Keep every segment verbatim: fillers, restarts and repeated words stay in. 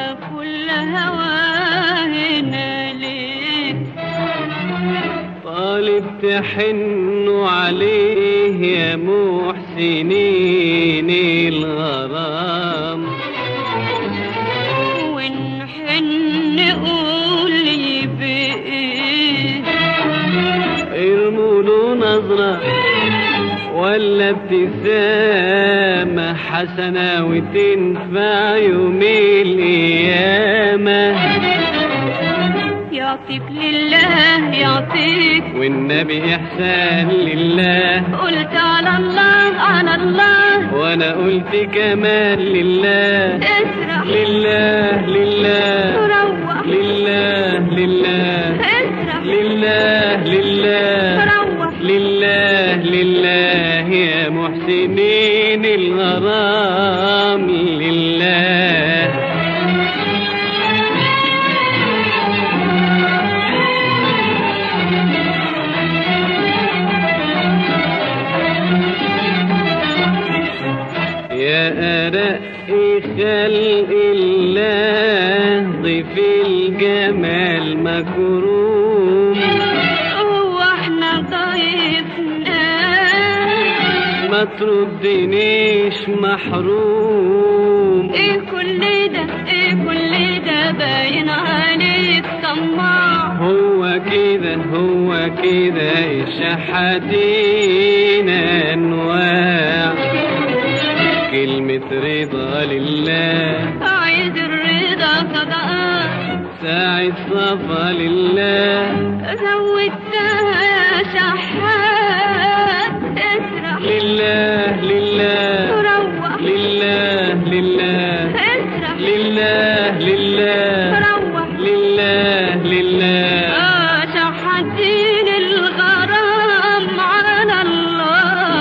كل هواهنا ليه طالب تحنوا عليه يا محسنين الغرام ونحن قول لي بإيه ارموا له نظرة ولا ابتسامة حسنة وتنفع يوم القيامة يعطيك لله يعطيك والنبي إحسان لله قلت على الله على الله وأنا قلت كمان لله اسرح لله لله روح لله لله اسرح لله لله روح لله لله يا محسنين الغرام لله يا أرق خلق الله ضيف الجمال مكروم هو احنا ضيفنا ما تردنيش محروم ايه كل ده ايه كل ده باين عليك طماع هو كده هو كده الشحاتين انواع كلمة رضا لله عايز الرضا صدقات ساعة صفا لله زودتها يا شحات اسرح لله لله روح لله لله اسرح لله لله روح لله لله اه شحاتين الغرام على الله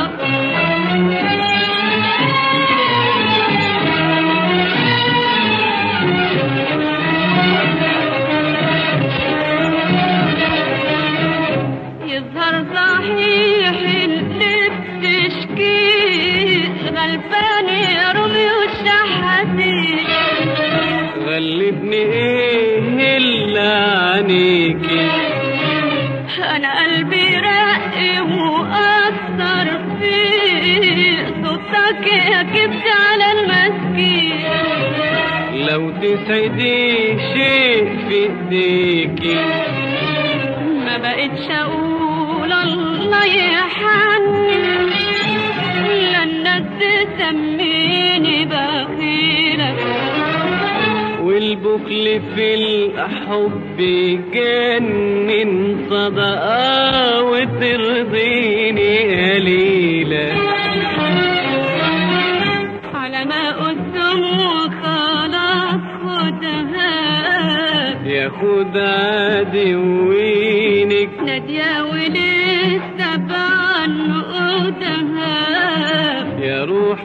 يظهر صحيح اللي بتشكيه غلبان يا رومي والشحاتين غلبني ايه اللي عنيكي انا قلبي رقي واثر فيه صوتك يا كبت على المسكين لو تسعدي شيء في ايديكي ما بقتش اقول الله يحنن لا الناس تسميني بخيلة والبخل في الحب يجنن صدقة وترضيني قليلة على ما قدام وخلاص خدها ياخد عدوينك نادية ولسه بعنقودها يا روح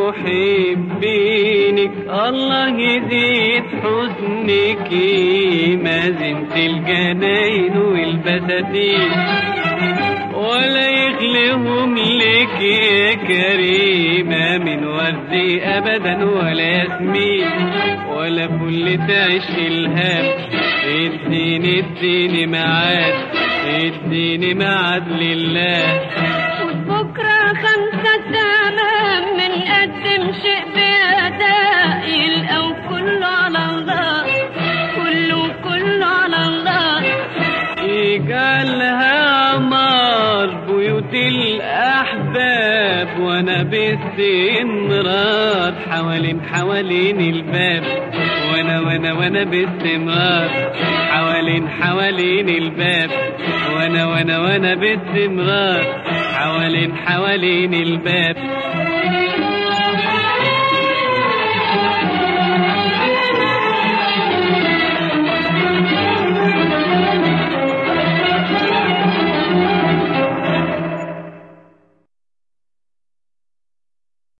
محبينك الله يزيد حزنك ما زنت الجناين والبساتين ولا يخلهم لك يا كريمة من وردي أبدا ولا ياسمين ولا فل تعيش الهام اديني اديني معاد اديني معاد لله وبكرة خمسة تمام من قدم شيء بأداء يلقوا كله على الله كله كله على الله يجعلها عمار بيوت الأحباب وأنا باستمرار حوالين حوالين الباب وأنا وأنا وأنا باستمرار حوالين حوالين الباب وأنا وأنا وأنا باستمرار حوالين حوالين الباب